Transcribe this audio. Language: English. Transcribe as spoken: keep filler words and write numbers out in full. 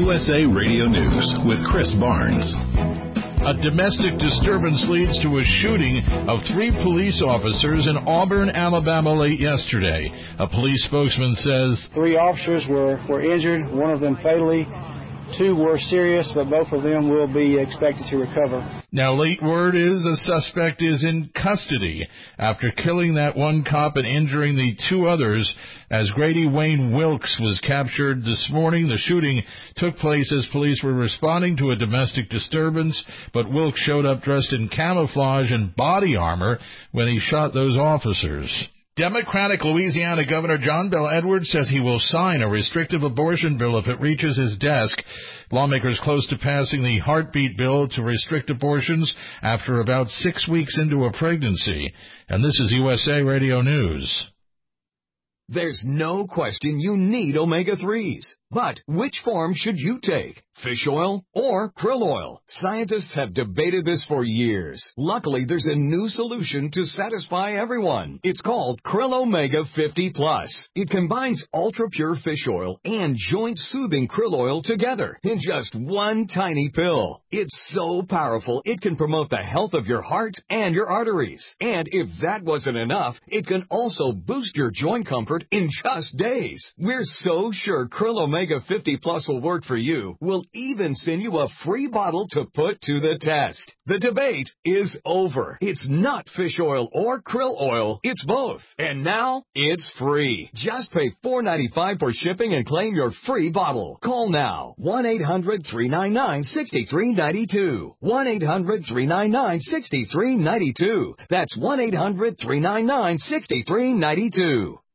U S A Radio News with Chris Barnes. A domestic disturbance leads to a shooting of three police officers in Auburn, Alabama late yesterday. A police spokesman says three officers were, were injured, one of them fatally. Two were serious, but both of them will be expected to recover. Now, late word is a suspect is in custody after killing that one cop and injuring the two others. As Grady Wayne Wilkes was captured this morning, the shooting took place as police were responding to a domestic disturbance, but Wilkes showed up dressed in camouflage and body armor when he shot those officers. Democratic Louisiana Governor John Bel Edwards says he will sign a restrictive abortion bill if it reaches his desk. Lawmakers close to passing the heartbeat bill to restrict abortions after about six weeks into a pregnancy. And this is U S A Radio News. There's no question you need omega threes. But which form should you take? Fish oil or krill oil? Scientists have debated this for years. Luckily, there's a new solution to satisfy everyone. It's called Krill Omega fifty plus. It combines ultra-pure fish oil and joint-soothing krill oil together in just one tiny pill. It's so powerful, it can promote the health of your heart and your arteries. And if that wasn't enough, it can also boost your joint comfort in just days. We're so sure Krill Omega fifty plus will work for you. We'll even send you a free bottle to put to the test. The debate is over. It's not fish oil or krill oil. It's both. And now it's free. Just pay four dollars and ninety-five cents for shipping and claim your free bottle. Call now. one eight hundred three nine nine six three nine two. one eight hundred three nine nine six three nine two. That's one eight hundred three nine nine six three nine two.